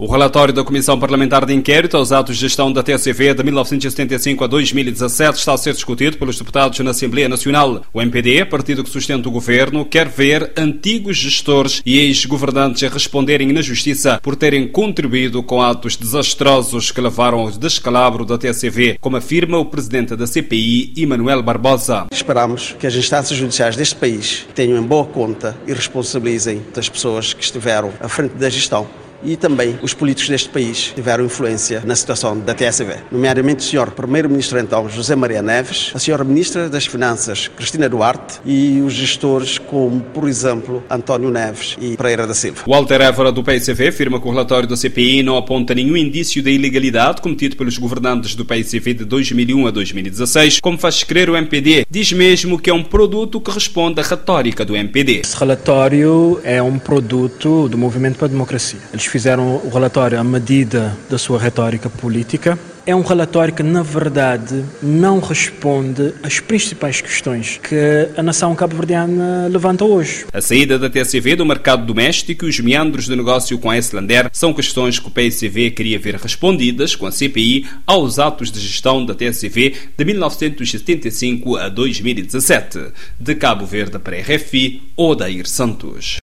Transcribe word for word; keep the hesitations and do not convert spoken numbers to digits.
O relatório da Comissão Parlamentar de Inquérito aos atos de gestão da T S V de mil novecentos e setenta e cinco a dois mil e dezassete está a ser discutido pelos deputados na Assembleia Nacional. O M P D, partido que sustenta o governo, quer ver antigos gestores e ex-governantes a responderem na Justiça por terem contribuído com atos desastrosos que levaram ao descalabro da T S V, como afirma o presidente da C P I, Emanuel Barbosa. Esperamos que as instâncias judiciais deste país tenham em boa conta e responsabilizem as pessoas que estiveram à frente da gestão. E também os políticos deste país tiveram influência na situação da T S V, nomeadamente o senhor Primeiro-Ministro então José Maria Neves, a senhora Ministra das Finanças Cristina Duarte e os gestores como, por exemplo, António Neves e Pereira da Silva. Walter Évora, do P S V, afirma que o relatório da C P I não aponta nenhum indício da ilegalidade cometido pelos governantes do P S V de dois mil e um a dois mil e dezasseis, como faz crer o M P D. Diz mesmo que é um produto que responde à retórica do M P D. Esse relatório é um produto do Movimento para a Democracia. Eles fizeram o relatório à medida da sua retórica política. É um relatório que, na verdade, não responde às principais questões que a nação cabo-verdiana levanta hoje. A saída da T S V do mercado doméstico e os meandros de negócio com a Islander são questões que o P S V queria ver respondidas com a C P I aos atos de gestão da T S V de mil novecentos e setenta e cinco a dois mil e dezassete. De Cabo Verde para a R F I, Odair Santos.